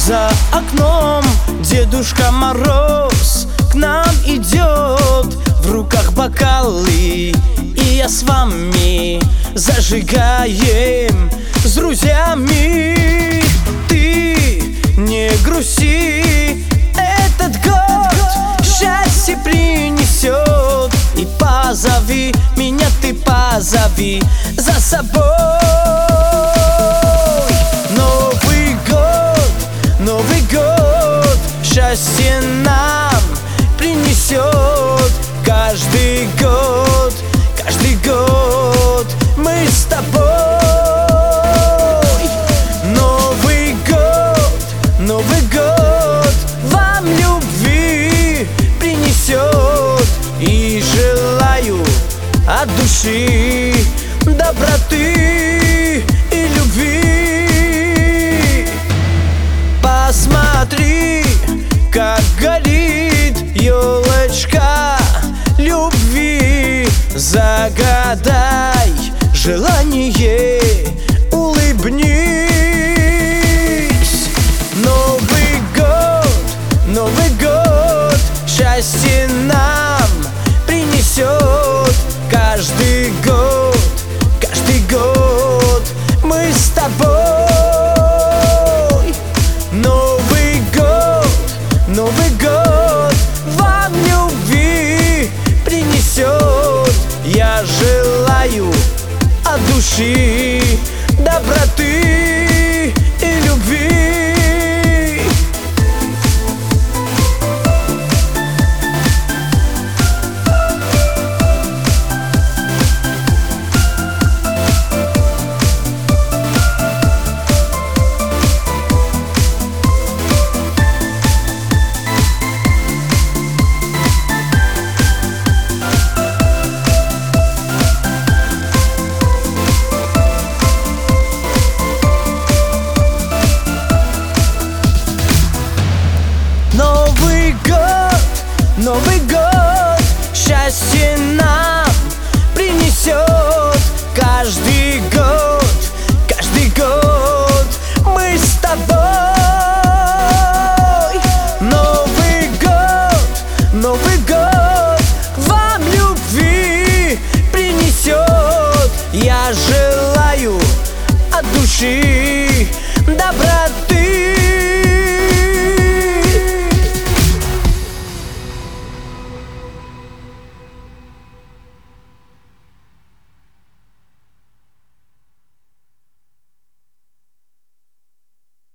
За окном Дедушка Мороз к нам идет, в руках бокалы, и я с вами зажигаем с друзьями. Ты не грусти, этот год счастье принесет. И позови меня, ты позови за собой. Новый год счастье нам принесет. Каждый год мы с тобой. Новый год вам любви принесет. И желаю от души доброты и любви. Посмотри, как горит елочка любви. Загадай желание, улыбнись. Новый год счастье нам принесет. Каждый год мы с тобой. Новый год вам любви принесет. Я желаю от души доброты и любви. Новый год счастье нам принесет. Каждый год мы с тобой. Новый год вам любви принесет. Я желаю от души